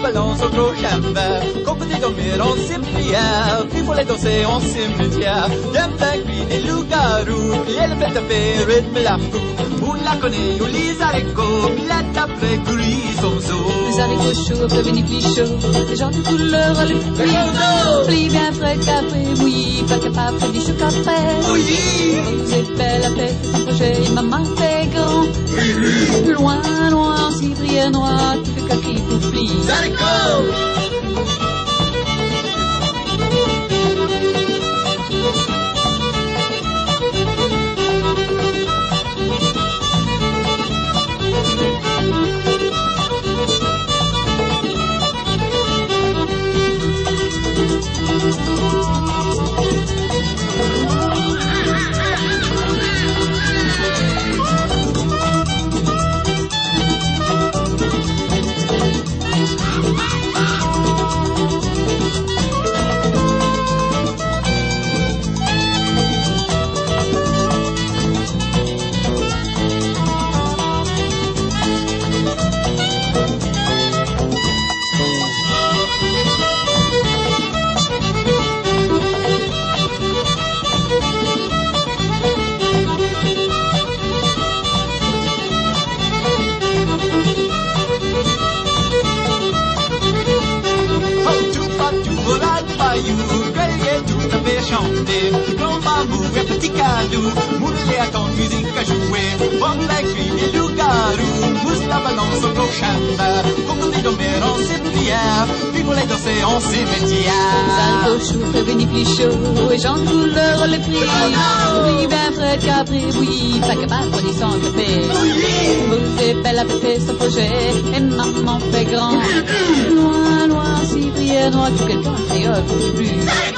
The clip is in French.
balance au gros chamber. Qu'on peut dormir en ciprière, puis faut les danser en cimetière. Viens avec lui des loups-garous, puis elle fait taper rythme la poule. On la connaît, on les haricots, puis la taperait gris son zoo. Les haricots chauds, prévenus plus chauds, des gens de couleur à l'huile. Plis bien frais, capré, mouillis, pas capable de dire qu'après. Mouillis! Vous êtes belle, la fête, son projet, maman fait grand. Loin, loin, civrière noire, qui fait kaki pour plis. Haricots! Grand bambou et petit cadeau, moulé à ton musique à jouer. Bon la cuivre et loup-garou, mousse la balance au gros chamber. Comme on dit dormir en ciprière, puis pour les danser en cimetière. Les haricots chauds, prévenus plus chauds, et gens de couleur le prix. Plis bien frais, capré, bouillis, pas capable de dire sans café. Vous êtes belle, la fête, son projet, et maman fait grand. Loin, loin, civrière noire, tout quelqu'un créole, plus.